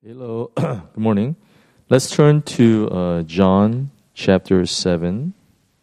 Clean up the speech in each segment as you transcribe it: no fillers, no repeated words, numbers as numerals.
Hello, good morning. Let's turn to John chapter 7.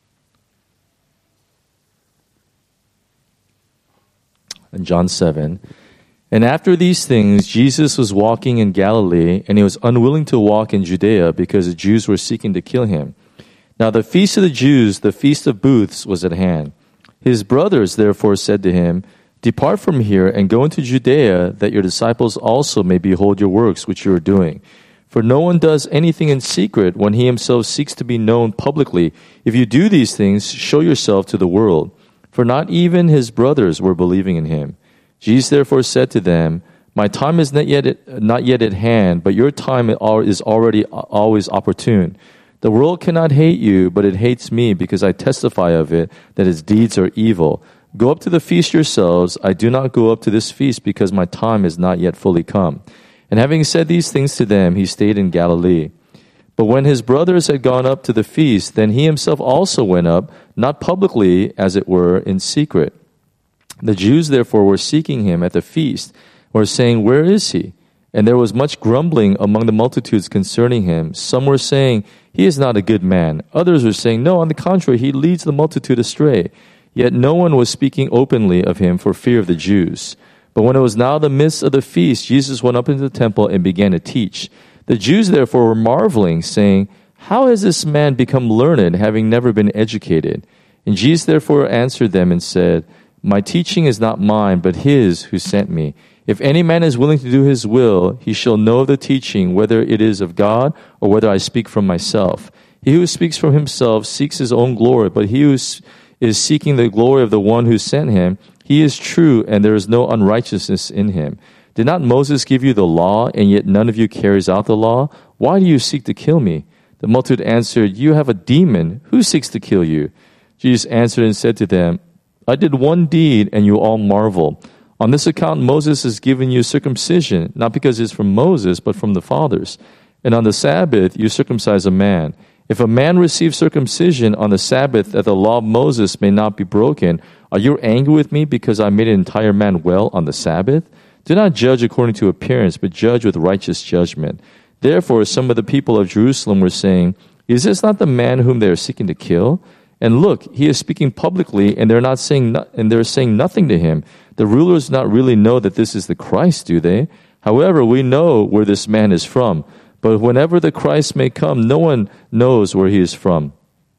And John 7. And after these things, Jesus was walking in Galilee, and he was unwilling to walk in Judea because the Jews were seeking to kill him. Now the feast of the Jews, the feast of booths, was at hand. His brothers therefore said to him, "Depart from here and go into Judea, that your disciples also may behold your works which you are doing. For no one does anything in secret when he himself seeks to be known publicly. If you do these things, show yourself to the world." For not even his brothers were believing in him. Jesus therefore said to them, "My time is not yet at hand, but your time is already always opportune. The world cannot hate you, but it hates me because I testify of it that its deeds are evil. Go up to the feast yourselves. I do not go up to this feast because my time is not yet fully come." And having said these things to them, he stayed in Galilee. But when his brothers had gone up to the feast, then he himself also went up, not publicly, as it were, in secret. The Jews therefore were seeking him at the feast, were saying, "Where is he?" And there was much grumbling among the multitudes concerning him. Some were saying, "He is not a good man." Others were saying, "No, on the contrary, he leads the multitude astray." Yet no one was speaking openly of him for fear of the Jews. But when it was now the midst of the feast, Jesus went up into the temple and began to teach. The Jews therefore were marveling, saying, "How has this man become learned, having never been educated?" And Jesus therefore answered them and said, "My teaching is not mine, but his who sent me. If any man is willing to do his will, he shall know of the teaching, whether it is of God or whether I speak from myself. He who speaks from himself seeks his own glory, but he who is seeking the glory of the one who sent him, he is true, and there is no unrighteousness in him. Did not Moses give you the law, and yet none of you carries out the law? Why do you seek to kill me?" The multitude answered, "You have a demon. Who seeks to kill you?" Jesus answered and said to them, "I did one deed, and you all marvel. On this account Moses has given you circumcision, not because it is from Moses, but from the fathers. And on the Sabbath you circumcise a man. If a man receives circumcision on the Sabbath that the law of Moses may not be broken, are you angry with me because I made an entire man well on the Sabbath? Do not judge according to appearance, but judge with righteous judgment." Therefore some of the people of Jerusalem were saying, "Is this not the man whom they are seeking to kill? And look, he is speaking publicly, and they're saying nothing to him. The rulers do not really know that this is the Christ, do they? However, we know where this man is from. But whenever the Christ may come, no one knows where he is from."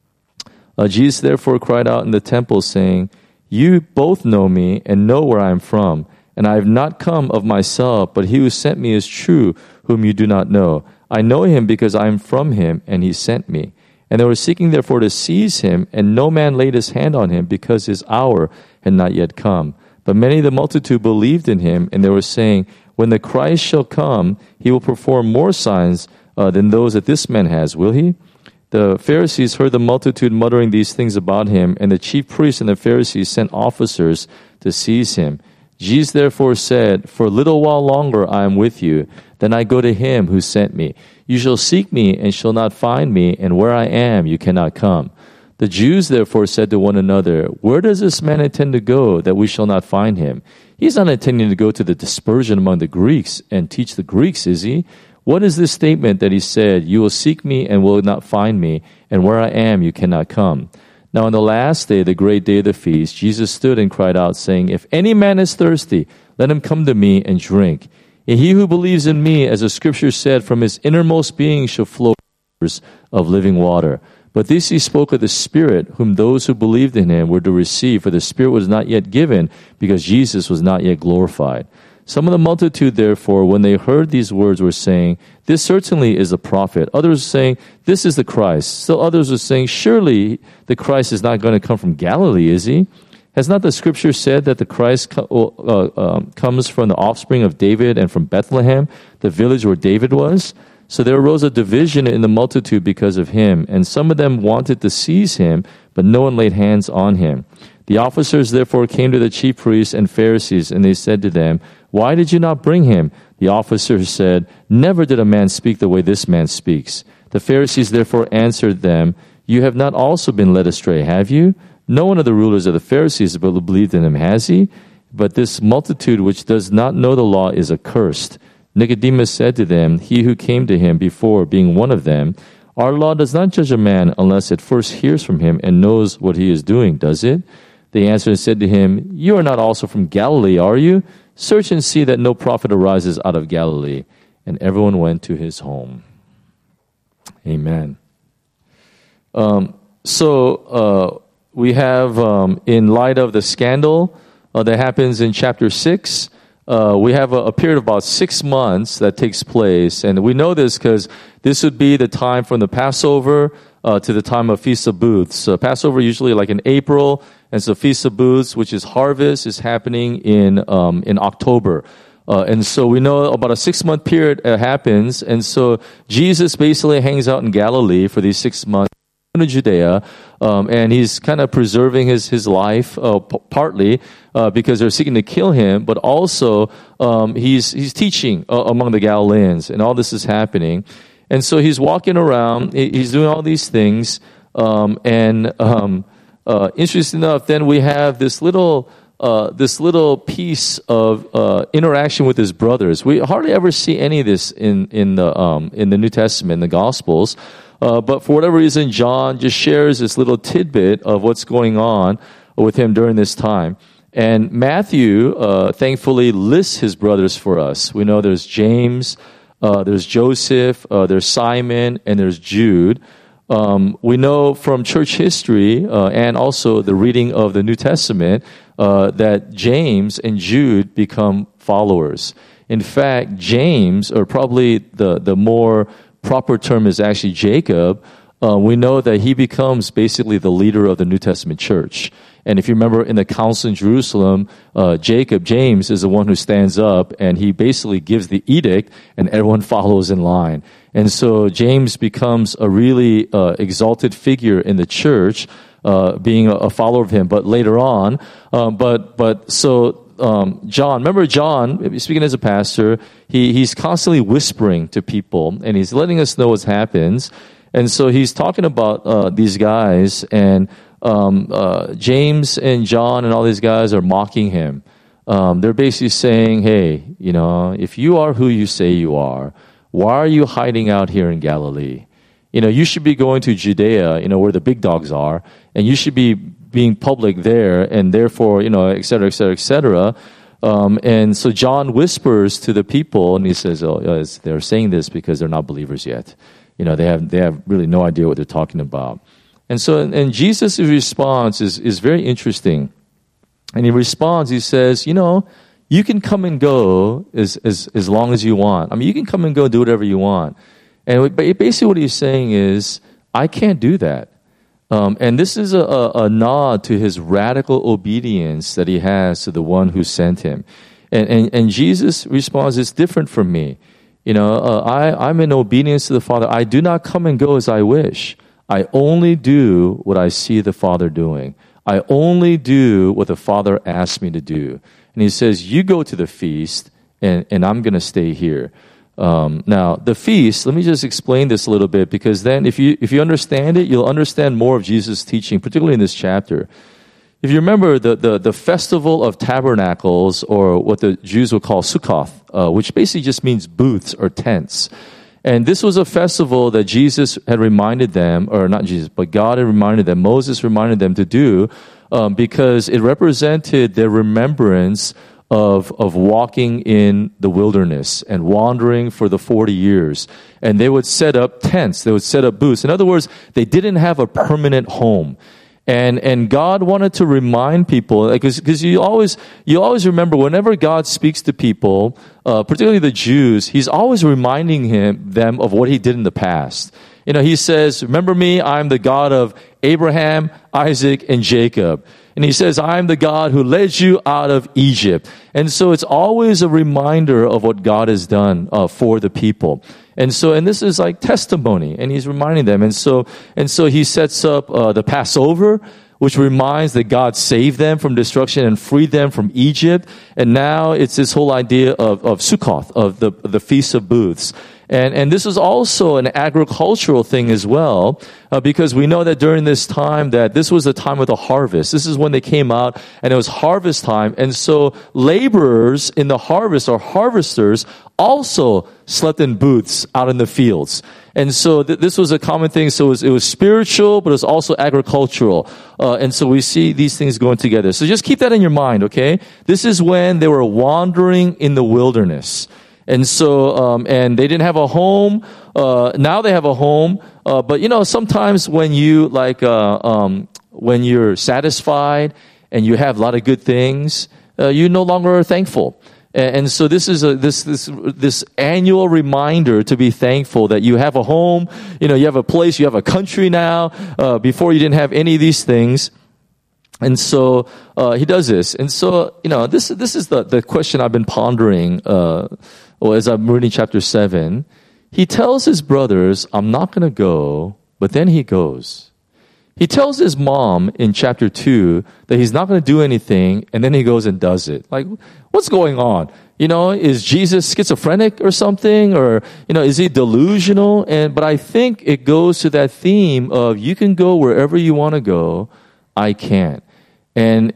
Jesus therefore cried out in the temple, saying, "You both know me and know where I am from. And I have not come of myself, but he who sent me is true, whom you do not know. I know him because I am from him, and he sent me." And they were seeking therefore to seize him, and no man laid his hand on him because his hour had not yet come. But many of the multitude believed in him, and they were saying, "When the Christ shall come, he will perform more signs than those that this man has, will he?" The Pharisees heard the multitude muttering these things about him, and the chief priests and the Pharisees sent officers to seize him. Jesus therefore said, "For a little while longer I am with you, then I go to him who sent me. You shall seek me and shall not find me, and where I am you cannot come." The Jews therefore said to one another, "Where does this man intend to go that we shall not find him? He is not intending to go to the dispersion among the Greeks and teach the Greeks, is he? What is this statement that he said, 'You will seek me and will not find me, and where I am you cannot come'?" Now on the last day, the great day of the feast, Jesus stood and cried out, saying, "If any man is thirsty, let him come to me and drink. And he who believes in me, as the scripture said, from his innermost being shall flow rivers of living water." But this he spoke of the Spirit, whom those who believed in him were to receive, for the Spirit was not yet given, because Jesus was not yet glorified. Some of the multitude, therefore, when they heard these words, were saying, "This certainly is a prophet." Others were saying, "This is the Christ." Still others were saying, "Surely the Christ is not going to come from Galilee, is he? Has not the scripture said that the Christ comes from the offspring of David and from Bethlehem, the village where David was?" So there arose a division in the multitude because of him, and some of them wanted to seize him, but no one laid hands on him. The officers therefore came to the chief priests and Pharisees, and they said to them, "Why did you not bring him?" The officers said, "Never did a man speak the way this man speaks." The Pharisees therefore answered them, "You have not also been led astray, have you? No one of the rulers of the Pharisees believed in him, has he? But this multitude which does not know the law is accursed." Nicodemus said to them, he who came to him before, being one of them, our law does not judge a man unless it first hears from him and knows what he is doing, does it? They answered and said to him, you are not also from Galilee, are you? Search and see that no prophet arises out of Galilee. And everyone went to his home. Amen. We have, in light of the scandal that happens in chapter 6, we have a period of about 6 months that takes place. And we know this because this would be the time from the Passover to the time of Feast of Booths. Passover usually like in April, and so Feast of Booths, which is harvest, is happening in October. And so we know about a 6-month period happens. And so Jesus basically hangs out in Galilee for these 6 months. To Judea, and he's kind of preserving his life, partly because they're seeking to kill him, but also he's teaching among the Galileans, and all this is happening. And so he's walking around, he's doing all these things, and interesting enough, then we have this little piece of interaction with his brothers. We hardly ever see any of this in the New Testament, in the Gospels. But for whatever reason, John just shares this little tidbit of what's going on with him during this time. And Matthew, thankfully, lists his brothers for us. We know there's James, there's Joseph, there's Simon, and there's Jude. We know from church history and also the reading of the New Testament that James and Jude become followers. In fact, James, or probably the more proper term is actually Jacob, we know that he becomes basically the leader of the New Testament church. And if you remember in the council in Jerusalem, James, is the one who stands up and he basically gives the edict and everyone follows in line. And so James becomes a really exalted figure in the church, being a follower of him. But later on, John, remember John, speaking as a pastor, he's constantly whispering to people and he's letting us know what happens. And so he's talking about these guys, and James and John and all these guys are mocking him. They're basically saying, hey, if you are who you say you are, why are you hiding out here in Galilee? You should be going to Judea, where the big dogs are, and you should be being public there, and therefore, et cetera, et cetera, et cetera. And so John whispers to the people, and he says, they're saying this because they're not believers yet. They have really no idea what they're talking about. And Jesus' response is very interesting. And he responds, he says, you can come and go as long as you want. I mean, you can come and go, do whatever you want. And basically what he's saying is, I can't do that. And this is a nod to his radical obedience that he has to the one who sent him. And Jesus responds, it's different from me. I'm in obedience to the Father. I do not come and go as I wish. I only do what I see the Father doing. I only do what the Father asks me to do. And he says, you go to the feast, and I'm going to stay here. Now, the feast, let me just explain this a little bit, because then if you understand it, you'll understand more of Jesus' teaching, particularly in this chapter. If you remember the Festival of Tabernacles, or what the Jews would call Sukkoth, which basically just means booths or tents. And this was a festival that Jesus had reminded them, or not Jesus, but God had reminded them, Moses reminded them to do, because it represented their remembrance of walking in the wilderness and wandering for the 40 years. And they would set up tents, they would set up booths. In other words, they didn't have a permanent home. And God wanted to remind people, because you always remember whenever God speaks to people, particularly the Jews, He's always reminding them of what He did in the past. He says, remember me, I'm the God of Abraham, Isaac, and Jacob. And He says, I'm the God who led you out of Egypt. And so it's always a reminder of what God has done for the people. And this is like testimony, and He's reminding them. And so He sets up the Passover, which reminds that God saved them from destruction and freed them from Egypt. And now it's this whole idea of Sukkoth, of the Feast of Booths. And this was also an agricultural thing as well, because we know that during this time that this was the time of the harvest. This is when they came out and it was harvest time. And so laborers in the harvest or harvesters also slept in booths out in the fields. And so this was a common thing. So it was spiritual, but it was also agricultural. And so we see these things going together. So just keep that in your mind, okay? This is when they were wandering in the wilderness. And so, and they didn't have a home. Now they have a home. But sometimes when you when you're satisfied and you have a lot of good things, you no longer are thankful. And so this is this annual reminder to be thankful that you have a home, you have a place, you have a country now. Before you didn't have any of these things. And so he does this. And so, this is the question I've been pondering as I'm reading chapter 7. He tells his brothers, I'm not going to go, but then he goes. He tells his mom in chapter 2 that he's not going to do anything, and then he goes and does it. Like, what's going on? Is Jesus schizophrenic or something? Or, is he delusional? But I think it goes to that theme of you can go wherever you want to go, I can't. And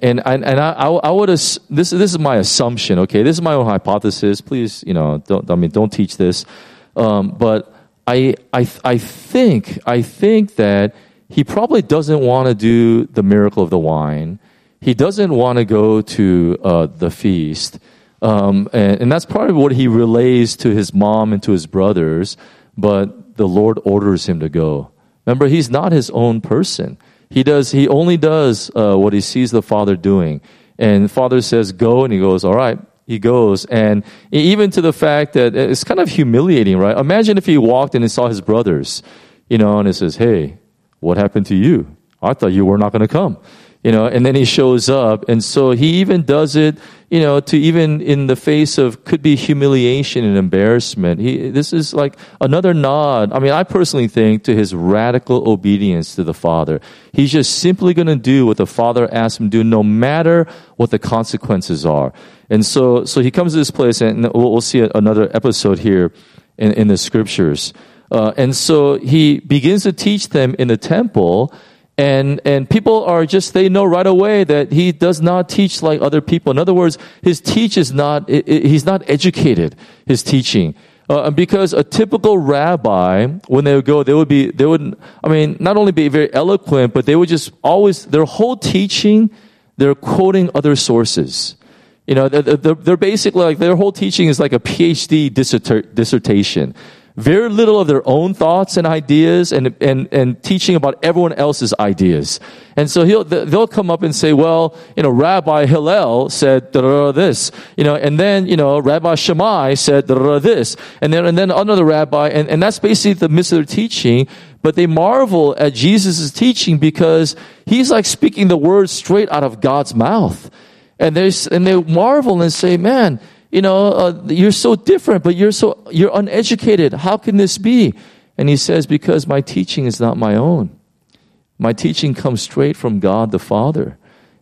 I would this is my assumption, okay? This is my own hypothesis. Please, don't teach this. But I think that he probably doesn't want to do the miracle of the wine. He doesn't want to go to the feast. And that's probably what he relays to his mom and to his brothers. But the Lord orders him to go. Remember, he's not his own person. He only does what he sees the Father doing. And the Father says, go, and he goes, all right. He goes. And even to the fact that it's kind of humiliating, right? Imagine if he walked in and saw his brothers, and he says, hey, what happened to you? I thought you were not going to come. And then he shows up. And so he even does it, to even in the face of could be humiliation and embarrassment. This is like another nod. I mean, I personally think to his radical obedience to the Father. He's just simply going to do what the Father asks him to do, no matter what the consequences are. And so he comes to this place, and we'll see another episode here in the scriptures. And so he begins to teach them in the temple. And people they know right away that he does not teach like other people. In other words, his teach is he's not educated, his teaching. Because a typical rabbi, when they would go, they would, not only be very eloquent, but they would just always, their whole teaching, they're quoting other sources. They're basically like, their whole teaching is like a PhD dissertation. Very little of their own thoughts and ideas and teaching about everyone else's ideas. And so they'll come up and say, well, Rabbi Hillel said this, and then, Rabbi Shammai said this, and then another rabbi, and that's basically the midst of their teaching. But they marvel at Jesus' teaching because he's like speaking the words straight out of God's mouth. And they marvel and say, man, you're so different, but you're uneducated. How can this be? And he says, because my teaching is not my own. My teaching comes straight from God the Father.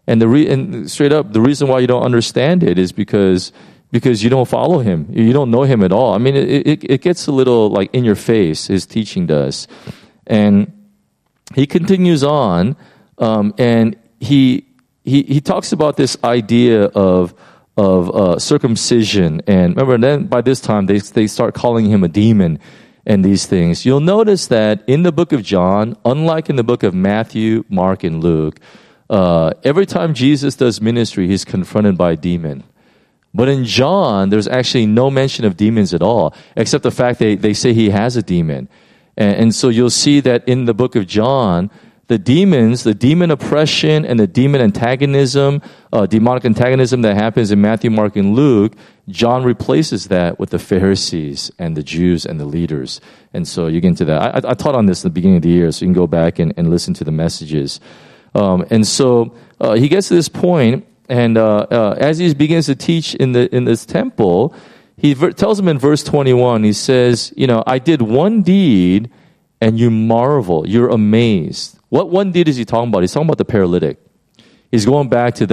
And straight up, the reason why you don't understand it is because you don't follow him. You don't know him at all. I mean, it gets a little like in your face, his teaching does. And he continues on, and he talks about this idea of circumcision. And remember, then by this time, they start calling him a demon and these things. You'll notice that in the book of John, unlike in the book of Matthew, Mark, and Luke, every time Jesus does ministry, he's confronted by a demon. But in John, there's actually no mention of demons at all, except the fact they say he has a demon. And so you'll see that in the book of John, the demons, the demon oppression and the demon antagonism, demonic antagonism that happens in Matthew, Mark, and Luke, John replaces that with the Pharisees and the Jews and the leaders. And so you get into that. I taught on this in the beginning of the year, so you can go back and listen to the messages. And so he gets to this point, and as he begins to teach in this temple, he tells them in verse 21, he says, I did one deed, and you marvel, you're amazed. What one deed is he talking about? He's talking about the paralytic. He's going back to that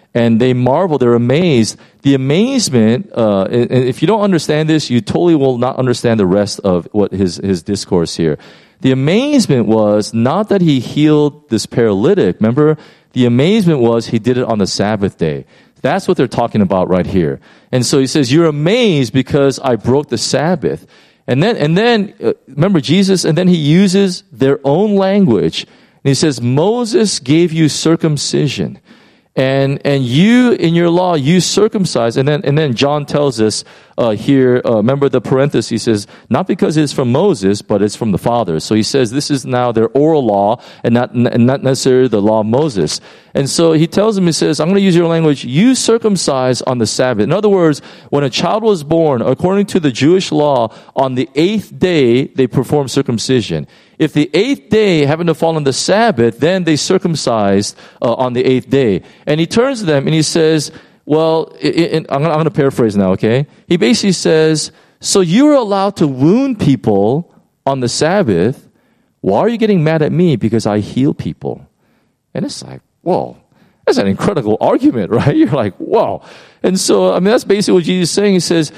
and they marvel, they're amazed. The amazement, and if you don't understand this, you totally will not understand the rest of what his discourse here. The amazement was not that he healed this paralytic. Remember, the amazement was he did it on the Sabbath day. That's what they're talking about right here. And so he says, you're amazed because I broke the Sabbath. And then remember Jesus, and then he uses their own language. And he says, Moses gave you circumcision. And you, in your law, you circumcise. And then John tells us here, remember the parenthesis, he says, not because it's from Moses, but it's from the Father. So he says this is now their oral law and not necessarily the law of Moses. And so he tells him, he says, I'm going to use your language, you circumcise on the Sabbath. In other words, when a child was born, according to the Jewish law, on the 8th day, they perform circumcision. If the 8th day happened to fall on the Sabbath, then they circumcised on the 8th day. And he turns to them and he says, well, I'm going to paraphrase now, okay? He basically says, so you're allowed to wound people on the Sabbath. Why are you getting mad at me? Because I heal people. And it's like, whoa, that's an incredible argument, right? You're like, whoa. And so, I mean, that's basically what Jesus is saying. He says,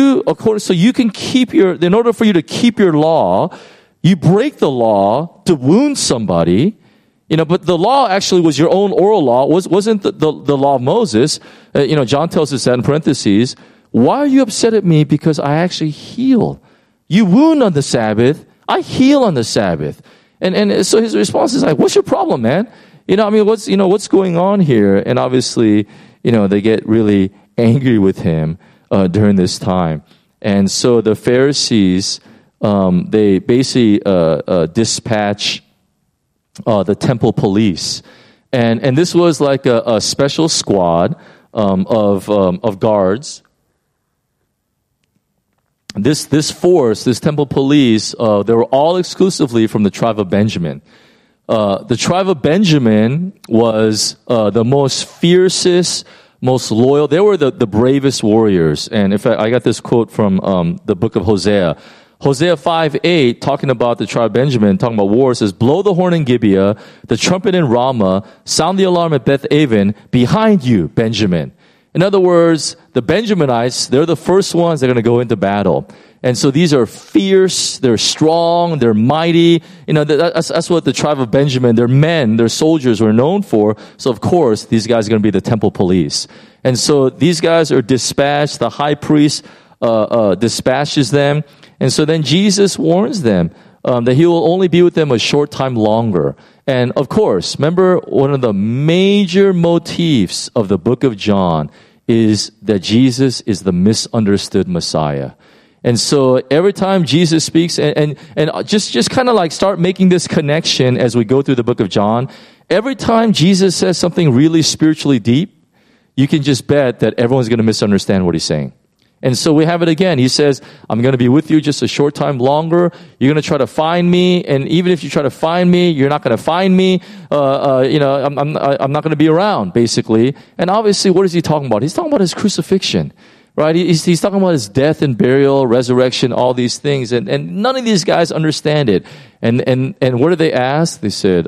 so you can keep in order for you to keep your law, you break the law to wound somebody, but the law actually was your own oral law, wasn't the law of Moses. John tells us that in parentheses. Why are you upset at me? Because I actually heal. You wound on the Sabbath, I heal on the Sabbath. And so his response is like, what's your problem, man? What's going on here? And obviously, they get really angry with him during this time. And so the Pharisees, they basically dispatch the temple police, and this was like a special squad of guards. This force, this temple police, they were all exclusively from the tribe of Benjamin. The tribe of Benjamin was the most fiercest, most loyal. They were the bravest warriors. And in fact, I got this quote from the book of Hosea. Hosea 5:8, talking about the tribe of Benjamin, talking about war, says, blow the horn in Gibeah, the trumpet in Ramah, sound the alarm at Beth Aven, behind you, Benjamin. In other words, the Benjaminites, they're the first ones that are going to go into battle. And so these are fierce, they're strong, they're mighty. That's what the tribe of Benjamin, their men, their soldiers were known for. So of course, these guys are going to be the temple police. And so these guys are dispatched, the high priest dispatches them. And so then Jesus warns them that he will only be with them a short time longer. And of course, remember, one of the major motifs of the book of John is that Jesus is the misunderstood Messiah. And so every time Jesus speaks, and just kind of like start making this connection as we go through the book of John, every time Jesus says something really spiritually deep, you can just bet that everyone's going to misunderstand what he's saying. And so we have it again. He says, I'm going to be with you just a short time longer. You're going to try to find me. And even if you try to find me, you're not going to find me. I'm not going to be around, basically. And obviously, what is he talking about? He's talking about his crucifixion, right? He's talking about his death and burial, resurrection, all these things. And none of these guys understand it. And what did they ask? They said,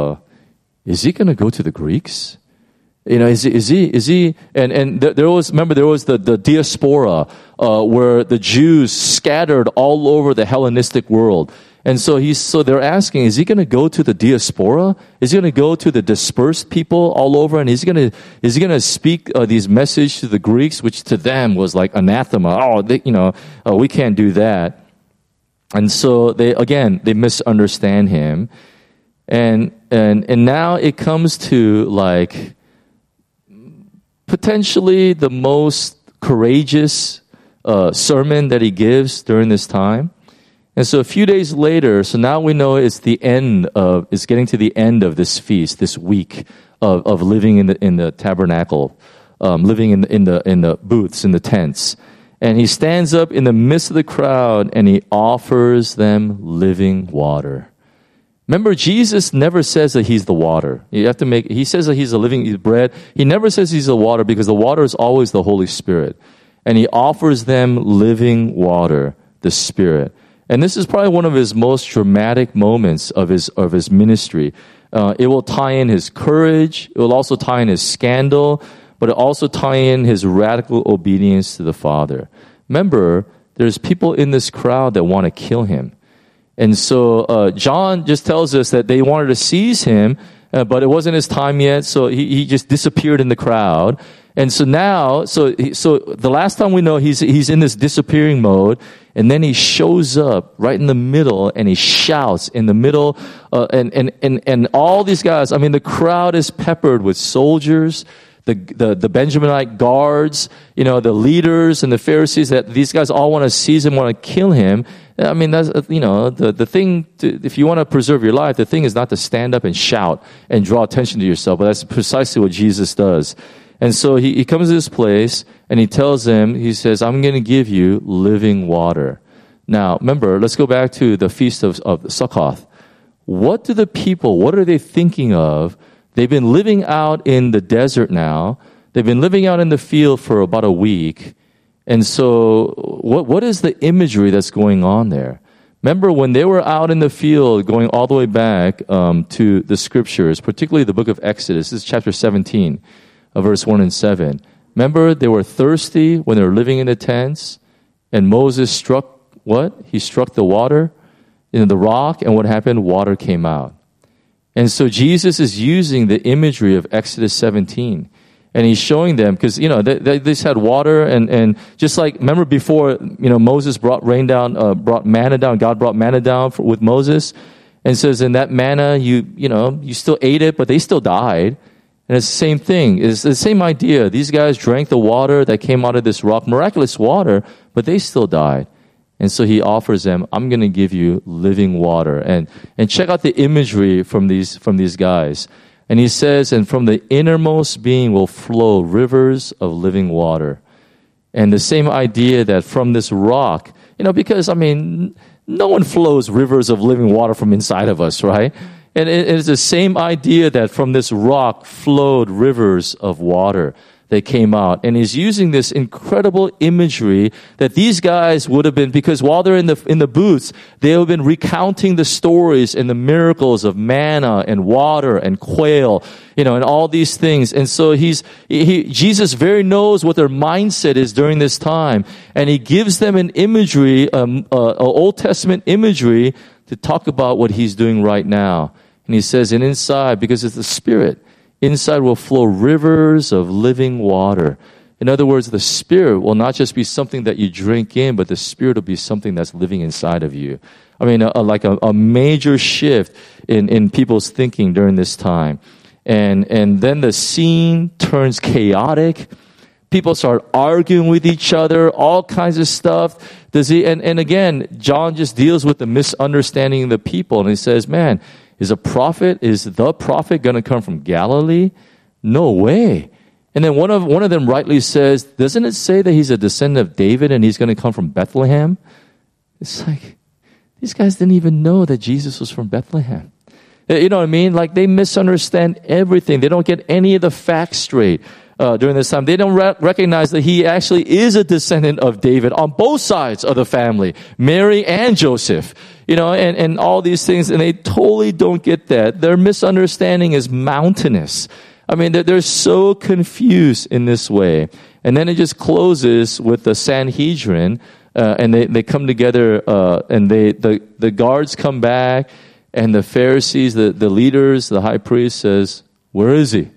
is he going to go to the Greeks? Is he, and there was the diaspora, where the Jews scattered all over the Hellenistic world. And so they're asking, is he going to go to the diaspora? Is he going to go to the dispersed people all over? And is he going to speak these messages to the Greeks, which to them was like anathema? We can't do that. And so they misunderstand him. And now it comes to like, potentially the most courageous sermon that he gives during this time. And so a few days later, so now we know it's getting to the end of this feast, this week of living in the tabernacle, living in the booths, in the tents. And he stands up in the midst of the crowd and he offers them living water. Remember, Jesus never says that he's the water. He says that he's the living bread. He never says he's the water because the water is always the Holy Spirit. And he offers them living water, the Spirit. And this is probably one of his most dramatic moments of his ministry. It will tie in his courage. It will also tie in his scandal. but it also tie in his radical obedience to the Father. Remember, there's people in this crowd that want to kill him. And so John just tells us that they wanted to seize him, but it wasn't his time yet, so he just disappeared in the crowd. And so now, so the last time we know, he's in this disappearing mode, and then he shows up right in the middle, and he shouts in the middle, and all these guys. I mean, the crowd is peppered with soldiers, the Benjaminite guards, the leaders and the Pharisees. That these guys all want to seize him, want to kill him. I mean, that's the thing. If you want to preserve your life, the thing is not to stand up and shout and draw attention to yourself, but that's precisely what Jesus does. And so he comes to this place and he tells them, he says, I'm going to give you living water. Now, remember, let's go back to the Feast of Sukkoth. What are they thinking of? They've been living out in the desert now. They've been living out in the field for about a week. And so what is the imagery that's going on there? Remember when they were out in the field going all the way back to the scriptures, particularly the book of Exodus, this is chapter 17. Verse 1 and 7. Remember, they were thirsty when they were living in the tents, and Moses struck what? He struck the water, the rock, and what happened? Water came out. And so Jesus is using the imagery of Exodus 17. And he's showing them, because, they just had water, and just like, remember before, Moses brought rain down, brought manna down, God brought manna down with Moses, and says, in that manna, you still ate it, but they still died. And it's the same thing. It's the same idea. These guys drank the water that came out of this rock, miraculous water, but they still died. And so he offers them, I'm going to give you living water. And check out the imagery from these guys. And he says, and from the innermost being will flow rivers of living water. And the same idea that from this rock, because, no one flows rivers of living water from inside of us, right? And it's the same idea that from this rock flowed rivers of water that came out. And he's using this incredible imagery that these guys would have been, because while they're in the booths, they have been recounting the stories and the miracles of manna and water and quail, and all these things. And so Jesus very knows what their mindset is during this time. And he gives them an imagery, Old Testament imagery, to talk about what he's doing right now. And he says, and inside, because it's the Spirit, inside will flow rivers of living water. In other words, the Spirit will not just be something that you drink in, but the Spirit will be something that's living inside of you. Like a major shift in people's thinking during this time. And then the scene turns chaotic. People start arguing with each other, all kinds of stuff. And again, John just deals with the misunderstanding of the people. And he says, man, is the prophet going to come from Galilee? No way. And then one of them rightly says, doesn't it say that he's a descendant of David and he's going to come from Bethlehem? It's like, these guys didn't even know that Jesus was from Bethlehem. You know what I mean? Like, they misunderstand everything. They don't get any of the facts straight during this time. They don't recognize that he actually is a descendant of David on both sides of the family, Mary and Joseph, and all these things. And they totally don't get that. Their misunderstanding is mountainous. They're so confused in this way. And then it just closes with the Sanhedrin, and they come together, and the guards come back, and the Pharisees, the leaders, the high priest says, where is he?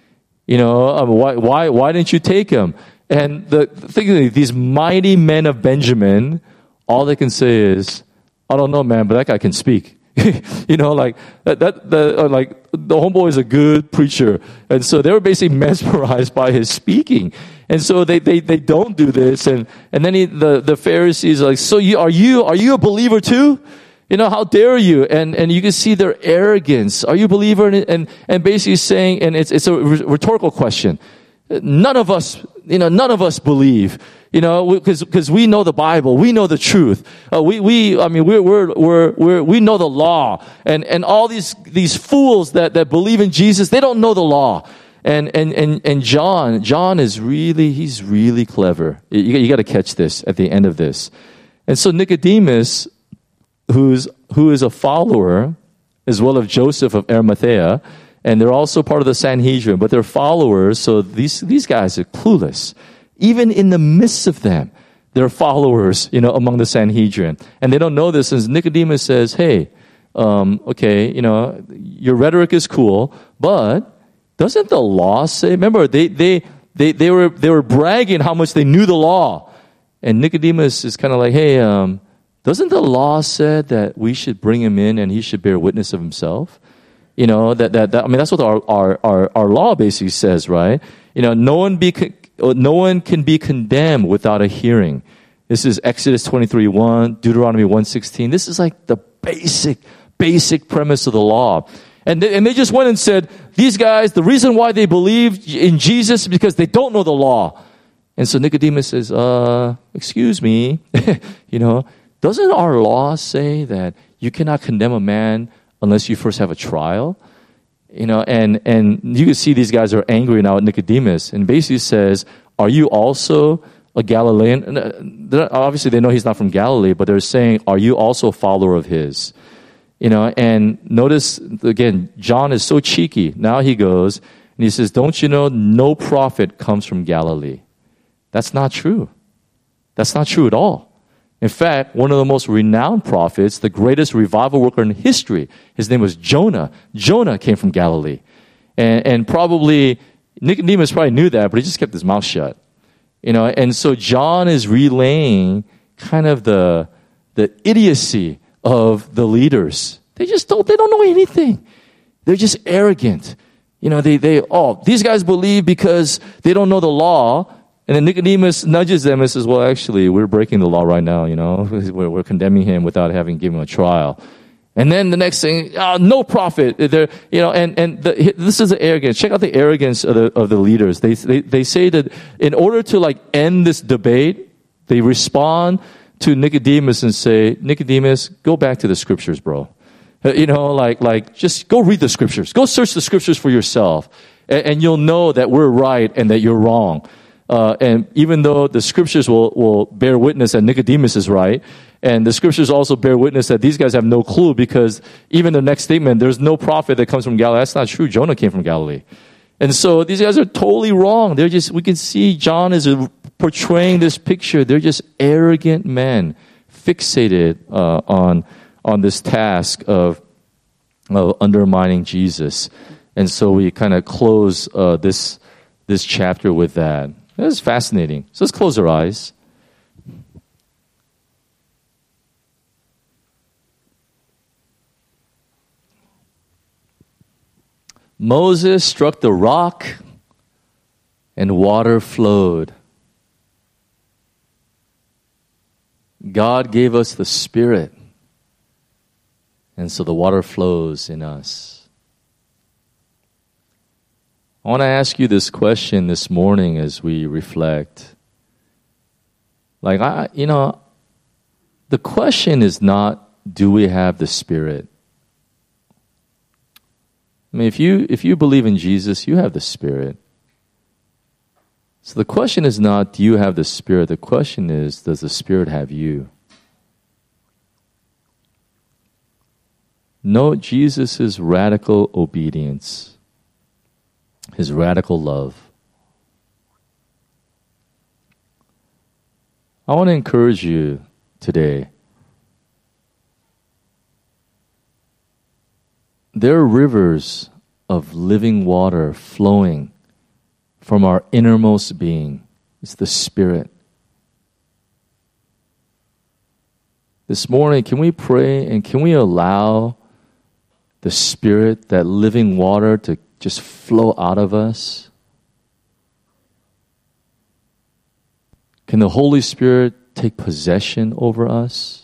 Why didn't you take him? And the thing is, these mighty men of Benjamin, all they can say is, I don't know, man, but that guy can speak. Like the homeboy is a good preacher. And so they were basically mesmerized by his speaking. And so they don't do this. And then the Pharisees are like, so are you a believer too? How dare you? And you can see their arrogance. Are you a believer? And basically saying, and it's a rhetorical question. None of us believe, because we know the Bible, we know the truth. We know the law, and all these fools that believe in Jesus, they don't know the law. And John is he's really clever. You got to catch this at the end of this. And so Nicodemus, who is a follower as well of Joseph of Arimathea, And they're also part of the Sanhedrin, but they're followers, so these guys are clueless. Even in the midst of them, they're followers, among the Sanhedrin. And they don't know this, and Nicodemus says, hey, okay, your rhetoric is cool, but doesn't the law say, remember, they were bragging how much they knew the law. And Nicodemus is kind of like, hey, doesn't the law say that we should bring him in and he should bear witness of himself? That's what our law basically says, right? No one can be condemned without a hearing. This is Exodus 23:1, Deuteronomy 1:16. This is like the basic premise of the law. And they just went and said, these guys, the reason why they believe in Jesus is because they don't know the law. And so Nicodemus says, excuse me, doesn't our law say that you cannot condemn a man unless you first have a trial? And you can see these guys are angry now at Nicodemus, and basically says, are you also a Galilean? Obviously they know he's not from Galilee, but they're saying, are you also a follower of his? And notice, again, John is so cheeky. Now he goes and he says, don't you know no prophet comes from Galilee? That's not true. That's not true at all. In fact, one of the most renowned prophets, the greatest revival worker in history, his name was Jonah. Jonah came from Galilee. And probably, Nicodemus probably knew that, but he just kept his mouth shut. And so John is relaying kind of the idiocy of the leaders. They don't know anything. They're just arrogant. These guys believe because they don't know the law. And then Nicodemus nudges them and says, well, actually, we're breaking the law right now, We're condemning him without having given him a trial. And then the next thing, no prophet. This is the arrogance. Check out the arrogance of the leaders. They say that in order to end this debate, they respond to Nicodemus and say, Nicodemus, go back to the scriptures, bro. Just go read the scriptures. Go search the scriptures for yourself. And you'll know that we're right and that you're wrong. And even though the scriptures will bear witness that Nicodemus is right, and the scriptures also bear witness that these guys have no clue, because even the next statement, there's no prophet that comes from Galilee. That's not true. Jonah came from Galilee. And so these guys are totally wrong. We can see John is portraying this picture. They're just arrogant men fixated on this task of undermining Jesus. And so we kind of close this chapter with that. It's fascinating. So let's close our eyes. Moses struck the rock and water flowed. God gave us the Spirit, and so the water flows in us. I want to ask you this question this morning as we reflect. The question is not, do we have the Spirit? I mean, if you believe in Jesus, you have the Spirit. So the question is not, do you have the Spirit? The question is, does the Spirit have you? Note Jesus' radical obedience, his radical love. I want to encourage you today. There are rivers of living water flowing from our innermost being. It's the Spirit. This morning, can we pray and can we allow the Spirit, that living water, to just flow out of us? Can the Holy Spirit take possession over us?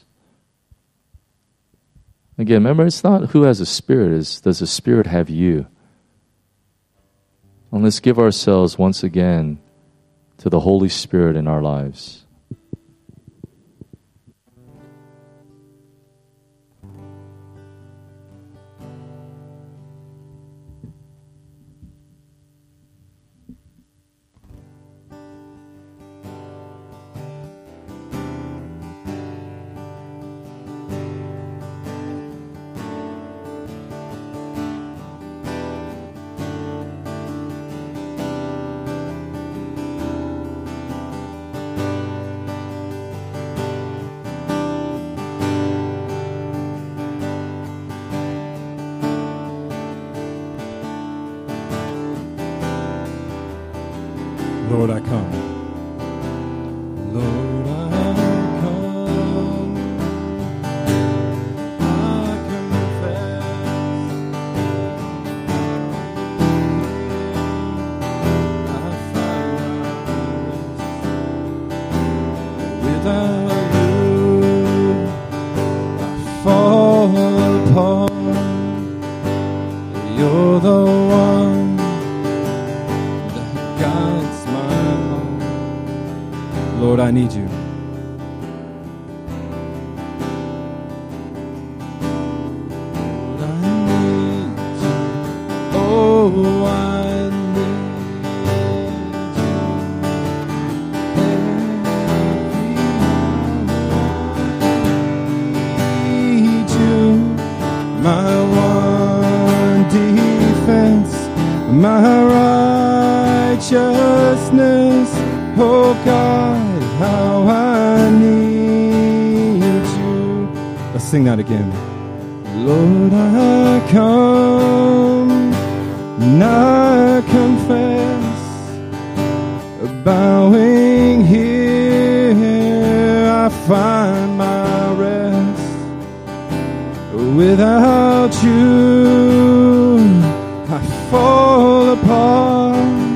Again, remember, it's not who has a Spirit, it's does the Spirit have you? And let's give ourselves once again to the Holy Spirit in our lives. Lord, I come. Lord, I come. I confess. I find my rest. Without you, I fall apart. You're the one that guides my heart. Lord, I need you. Lord, I need you. Oh, I need you. Need you, my one defense, my righteousness. Oh God, how I need you. Let's sing that again. Lord, I come, and I confess, bowing here, I find my rest. Without you, I fall apart.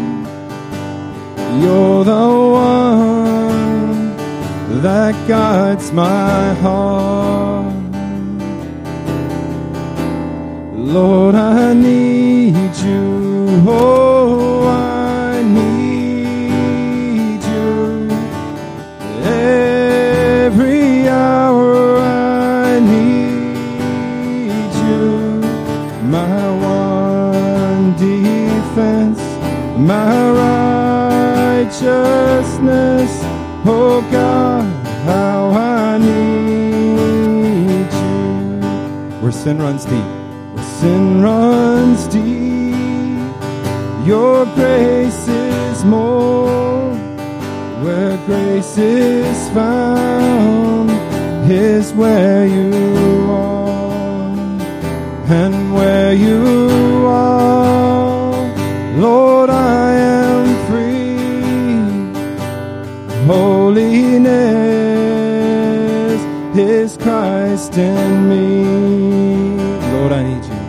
You're the one that guides my heart. Lord, I need you. Oh, I need you. Every hour I need you. My one defense, my righteousness. Oh God, how I need you. Where sin runs deep, where sin runs deep, your grace is more. Where grace is found is where you are. And where you are, Lord, I am free. Holiness is Christ in me. Lord, I need you.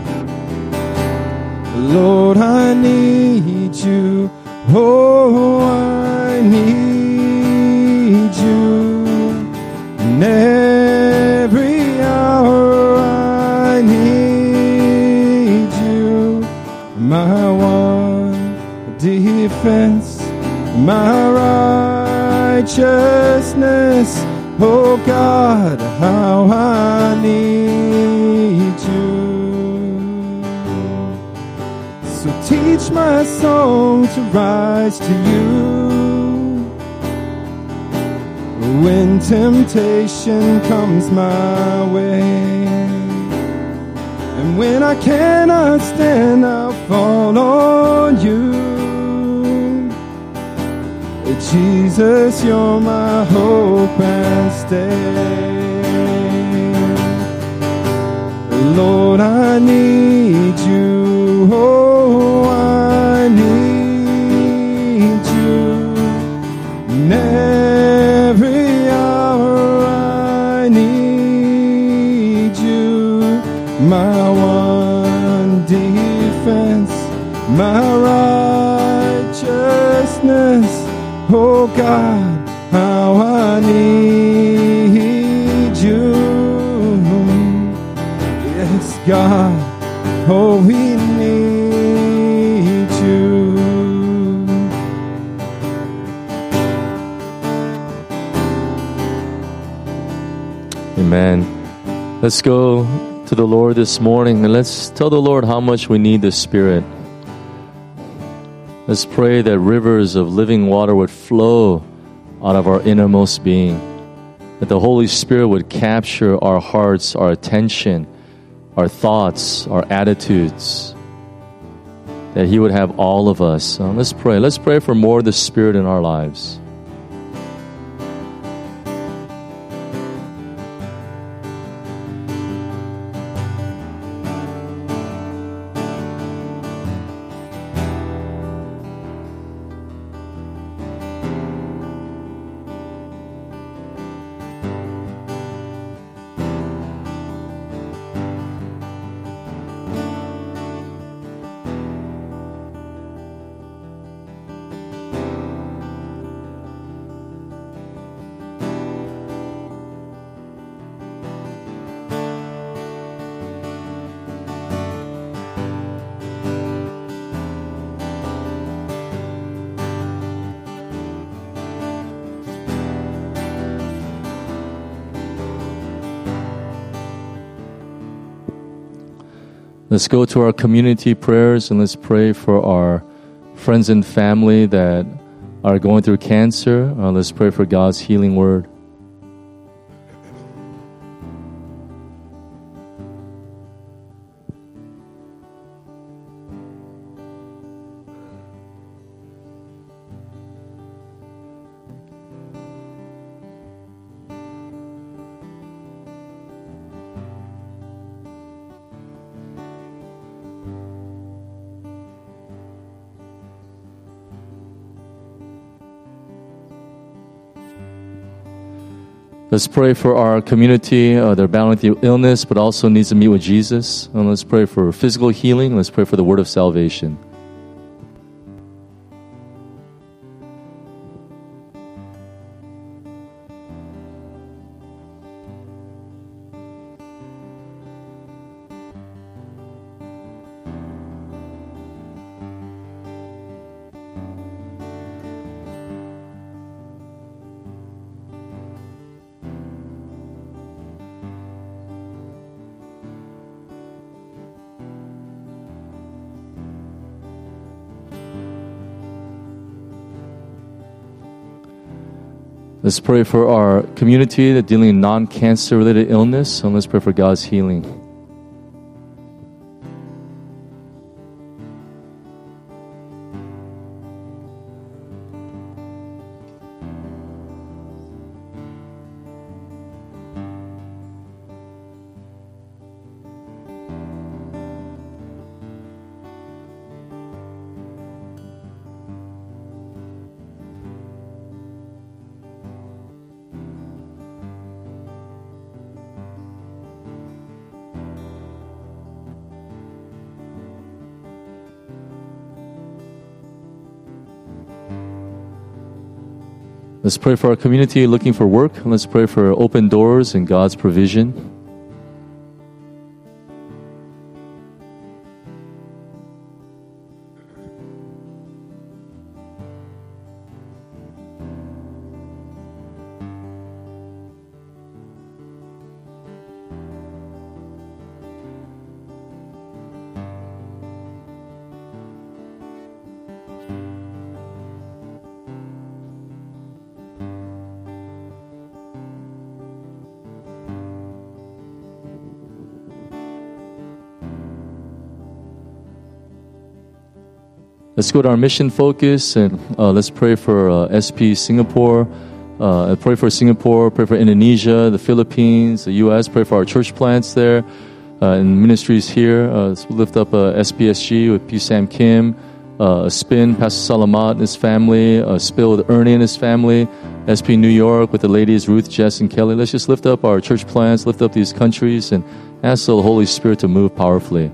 Lord, I need you. Oh, I need you. And every hour I need you. My one defense, my righteousness. Oh God, how I need you. So teach my song to rise to you. When temptation comes my way, and when I cannot stand, I'll fall on you. Jesus, you're my hope and stay. Lord, I need you. Oh, I need you. And every hour I need you. My one defense, my righteousness. Oh God, how I need you. Yes, God, oh, we need you. Amen. Let's go to the Lord this morning and let's tell the Lord how much we need the Spirit. Let's pray that rivers of living water would flow out of our innermost being, that the Holy Spirit would capture our hearts, our attention, our thoughts, our attitudes, that He would have all of us. Let's pray. Let's pray for more of the Spirit in our lives. Let's go to our community prayers and let's pray for our friends and family that are going through cancer. Let's pray for God's healing word. Let's pray for our community. They're battling through illness, but also needs to meet with Jesus. And let's pray for physical healing. Let's pray for the word of salvation. Let's pray for our community that dealing in non-cancer related illness, and let's pray for God's healing. Let's pray for our community looking for work. Let's pray for open doors and God's provision. Let's go to our mission focus and let's pray for SP Singapore. Pray for Singapore, pray for Indonesia, the Philippines, the U.S. Pray for our church plants there and ministries here. Let's lift up SPSG with P. Sam Kim, Spin, Pastor Salamat and his family, Spill with Ernie and his family, SP New York with the ladies Ruth, Jess, and Kelly. Let's just lift up our church plants, lift up these countries, and ask the Holy Spirit to move powerfully.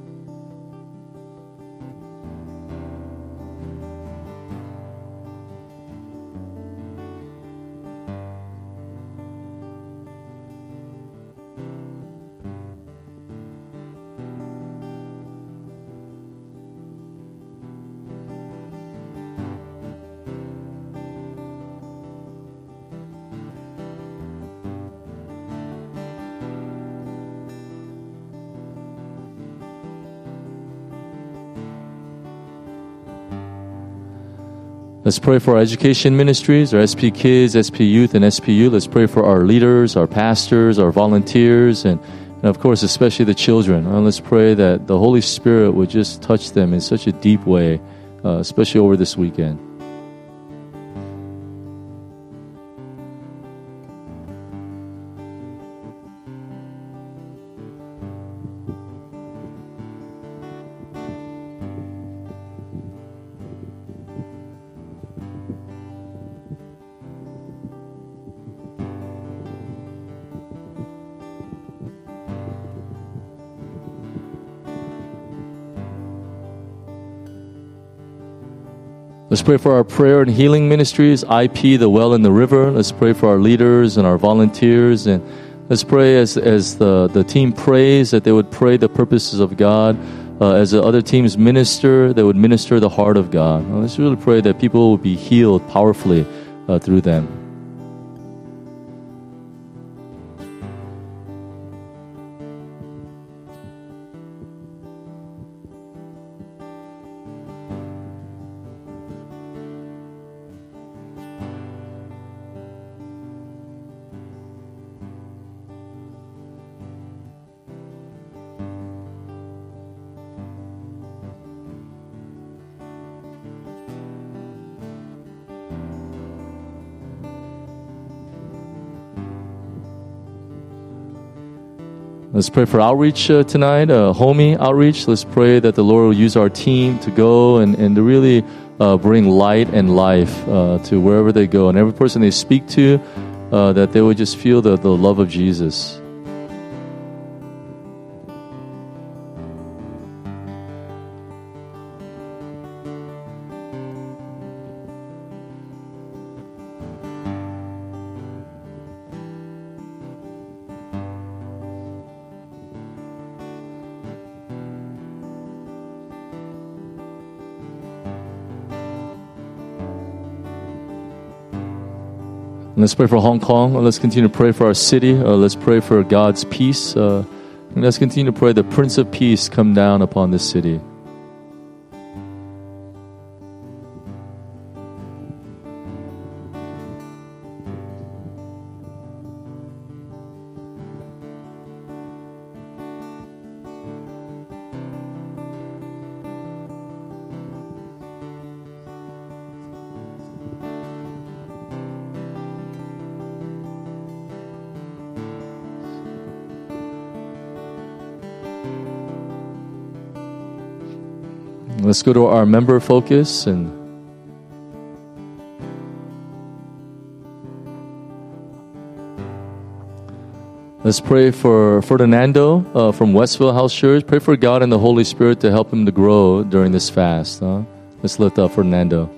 Let's pray for our education ministries, our SP Kids, SP Youth, and SPU. Let's pray for our leaders, our pastors, our volunteers, and of course, especially the children. Let's pray that the Holy Spirit would just touch them in such a deep way, especially over this weekend. Let's pray for our prayer and healing ministries, IP, the Well in the River. Let's pray for our leaders and our volunteers. And let's pray as the team prays, that they would pray the purposes of God. As the other teams minister, they would minister the heart of God. Let's really pray that people will be healed powerfully through them. Let's pray for outreach tonight, homie outreach. Let's pray that the Lord will use our team to go and to really bring light and life to wherever they go. And every person they speak to, that they would just feel the love of Jesus. Let's pray for Hong Kong. Let's continue to pray for our city. Let's pray for God's peace. And let's continue to pray the Prince of Peace come down upon this city. Let's go to our member focus and let's pray for Ferdinando from Westville House Church. Pray for God and the Holy Spirit to help him to grow during this fast. Let's lift up Ferdinando.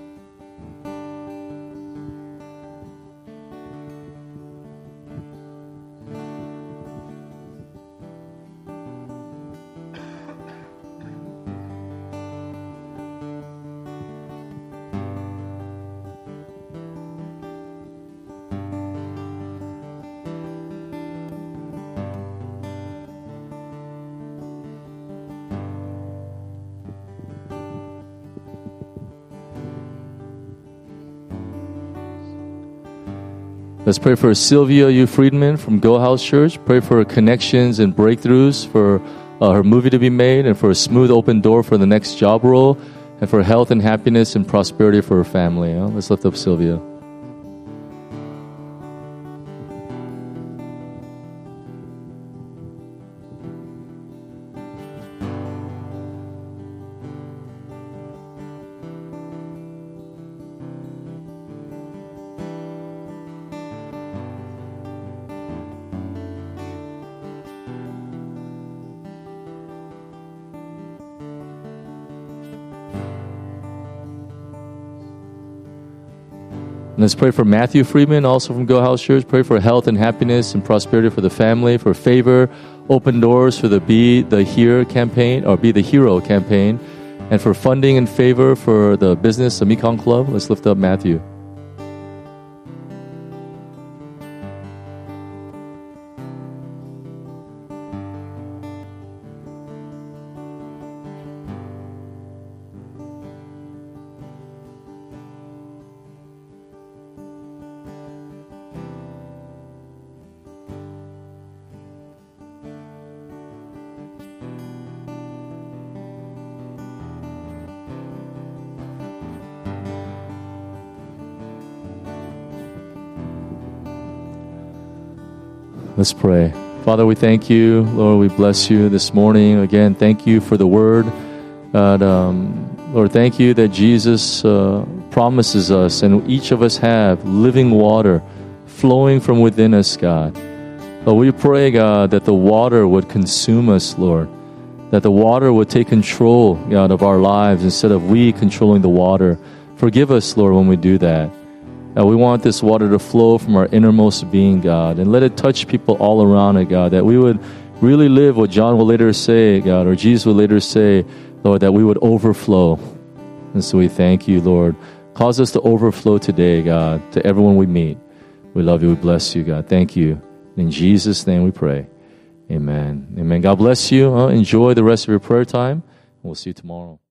Let's pray for Sylvia U. Friedman from Go House Church. Pray for connections and breakthroughs for her movie to be made and for a smooth open door for the next job role and for health and happiness and prosperity for her family. Let's lift up Sylvia. Let's pray for Matthew Friedman, also from Go House Church. Pray for health and happiness and prosperity for the family, for favor, open doors for the Be the Hero campaign, and for funding and favor for the business, the Mekong Club. Let's lift up Matthew. Let's pray. Father, we thank you. Lord, we bless you this morning. Again, thank you for the word. Lord, thank you that Jesus promises us, and each of us have living water flowing from within us, God. Lord, we pray, God, that the water would consume us, Lord. That the water would take control, God, of our lives instead of we controlling the water. Forgive us, Lord, when we do that. We want this water to flow from our innermost being, God, and let it touch people all around it, God, that we would really live what John will later say, God, or Jesus will later say, Lord, that we would overflow. And so we thank you, Lord. Cause us to overflow today, God, to everyone we meet. We love you. We bless you, God. Thank you. In Jesus' name we pray. Amen. Amen. God bless you. Enjoy the rest of your prayer time. We'll see you tomorrow.